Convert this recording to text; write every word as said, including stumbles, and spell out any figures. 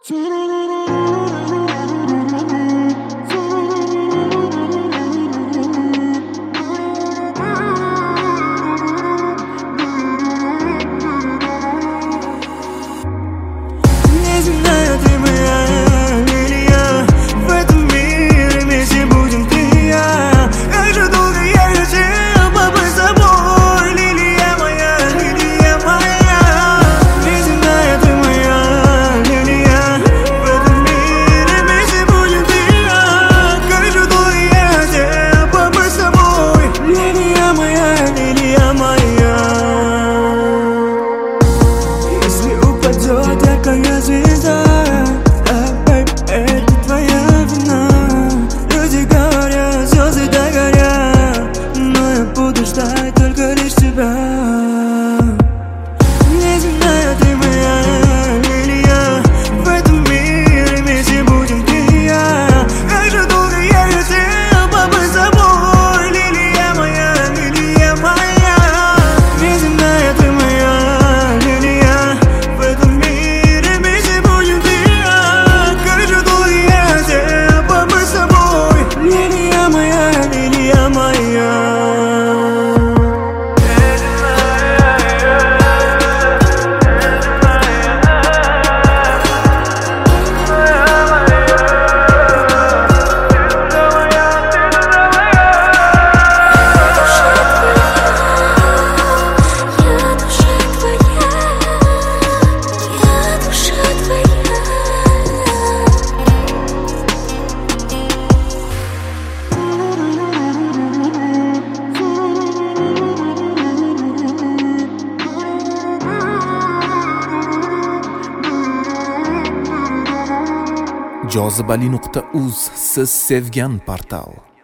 знаю, ты моя лилия. В этом мире вместе будем ты и я. Как же долго я хотел побыть с тобой, лилия моя, лилия моя. Неземная ты моя лилия. В этом мире вместе будем ты и я. Как же долго я хотел побыть с тобой, лилия моя, лилия моя. Если упадет яркая звезда, а, бэйб, это твоя вина. Люди говорят, звезды догорят, но я буду ждать только лишь тебя. Неземная ты моя лилия. В этом мире вместе будем ты и я. Как же долго я хотел побыть с тобой, лилия моя, лилия моя. Неземная ты моя лилия. В этом мире вместе будем ты и я. Как же долго я хотел побыть с тобой, лилия моя, лилия моя. jozibali nuqta uz siz sevgan portal.